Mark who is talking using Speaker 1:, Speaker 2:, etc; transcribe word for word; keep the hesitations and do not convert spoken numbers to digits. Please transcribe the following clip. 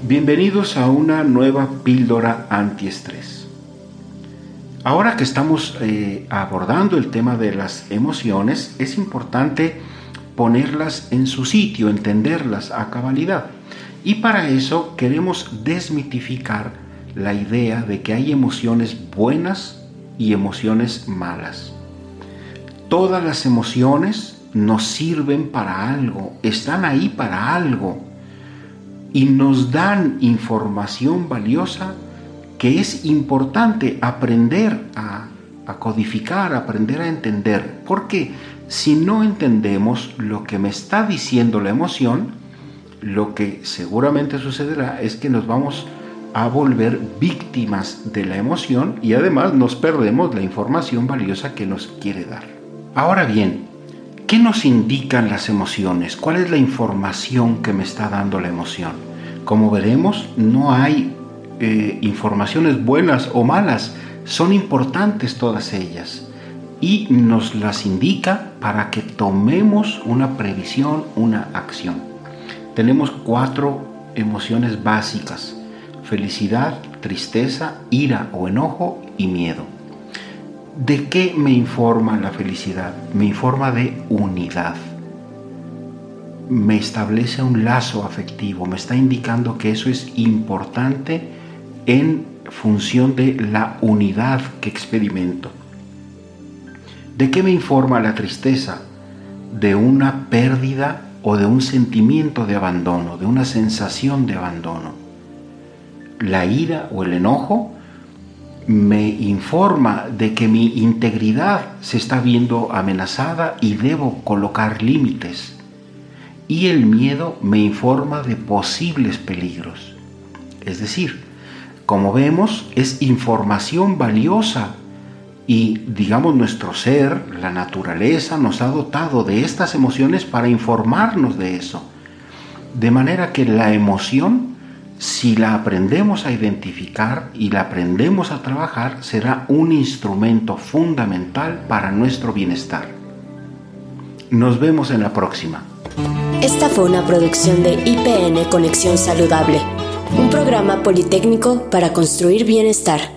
Speaker 1: Bienvenidos a una nueva píldora antiestrés. Ahora que estamos eh, abordando el tema de las emociones, es importante ponerlas en su sitio, entenderlas a cabalidad. Y para eso queremos desmitificar la idea de que hay emociones buenas y emociones malas. Todas las emociones nos sirven para algo, están ahí para algo. Y nos dan información valiosa que es importante aprender a, a codificar, aprender a entender. Porque si no entendemos lo que me está diciendo la emoción, lo que seguramente sucederá es que nos vamos a volver víctimas de la emoción y además nos perdemos la información valiosa que nos quiere dar. Ahora bien, ¿qué nos indican las emociones? ¿Cuál es la información que me está dando la emoción? Como veremos, no hay eh, informaciones buenas o malas, son importantes todas ellas y nos las indica para que tomemos una previsión, una acción. Tenemos cuatro emociones básicas: felicidad, tristeza, ira o enojo y miedo. ¿De qué me informa la felicidad? Me informa de unidad. Me establece un lazo afectivo, me está indicando que eso es importante en función de la unidad que experimento. ¿De qué me informa la tristeza? De una pérdida o de un sentimiento de abandono, de una sensación de abandono. La ira o el enojo me informa de que mi integridad se está viendo amenazada y debo colocar límites. Y el miedo me informa de posibles peligros. Es decir, como vemos, es información valiosa y, digamos, nuestro ser, la naturaleza, nos ha dotado de estas emociones para informarnos de eso. De manera que la emoción, si la aprendemos a identificar y la aprendemos a trabajar, será un instrumento fundamental para nuestro bienestar. Nos vemos en la próxima.
Speaker 2: Esta fue una producción de I P N Conexión Saludable, un programa politécnico para construir bienestar.